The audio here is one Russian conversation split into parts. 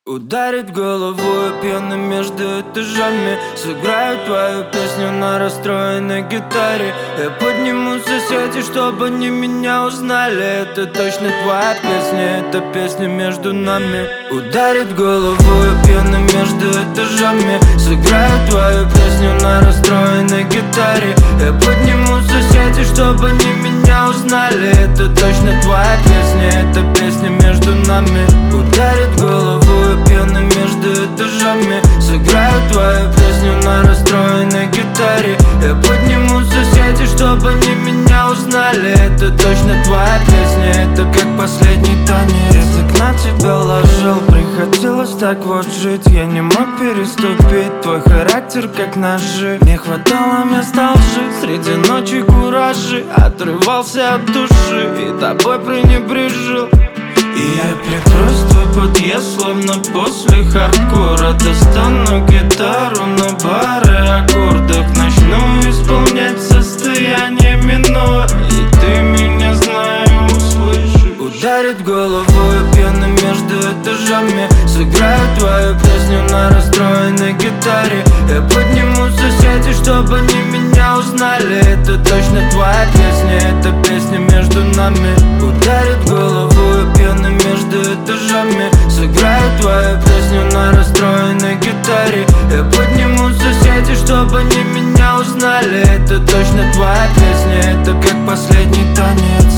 Ударит головой пьяный между этажами. Сыграю твою песню на расстроенной гитаре. Я подниму соседей, чтобы они меня узнали. Это точно твоя песня, это песня между нами. Ударит головой пьяный между этажами. Сыграю твою песню на расстроенной гитаре. Я подниму соседей, чтобы они меня узнали. Это точно твоя песня, это песня между нами. Ударит головой пьяный между этажами. Сыграю твою песню на расстроенной гитаре. Я подниму соседей, чтобы они меня узнали. Это точно твоя песня, это как последний танец. Язык на тебя ложил, приходилось так вот жить. Я не мог переступить твой характер как ножи. Не хватало места лжи, среди ночи куражи. Отрывался от души и тобой пренебрежил. И я прикрою твой подъезд, словно после хардкора. Достану гитару на бары аккордах. Начну исполнять состояние минор. И ты меня, знаю, услышишь. Ударит головой пьяный между этажами. Сыграю твою песню на расстроенной гитаре. Я подниму соседей, чтобы они меня узнали. Это точно твоя песня, это песня между нами. Ударит головой пьяный между этажами. Сыграю твою песню на расстроенной гитаре. Я подниму соседей, чтобы они меня узнали. Это точно твоя песня, это как последний танец.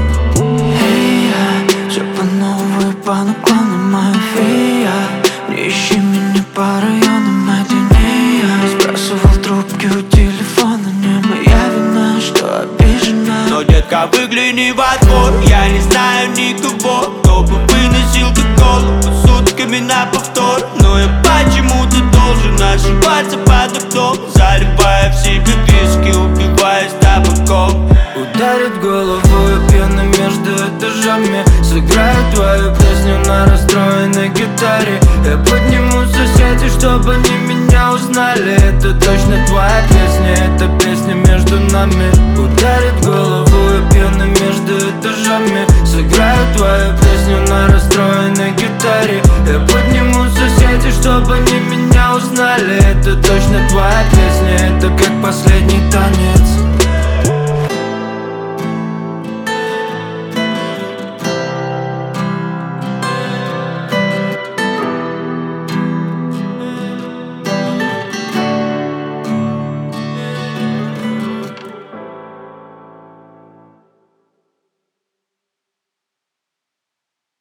Эй, я все по новой, по наклонам моя фея. Не ищи меня по районам, это не я. Сбрасывал трубки у телефона, не моя вина, что обижена. Но, детка, выгляни во двор. Я не знаю никого, кто бы выносил ты голову сутками на повтор. Но я почему-то должен ошибаться под окном, заливая в себе виски, убиваясь табаком. Ударит головой пьяный между этажами. Сыграю твою песню на расстроенной гитаре. Я подниму соседей, чтобы они меня узнали. Это точно твоя песня, это песня между нами. Ударит головой пьяный между этажами. Сыграю твою песню на расстроенной гитаре. Я подниму соседей, чтобы они меня узнали. Это точно твоя песня, это как последний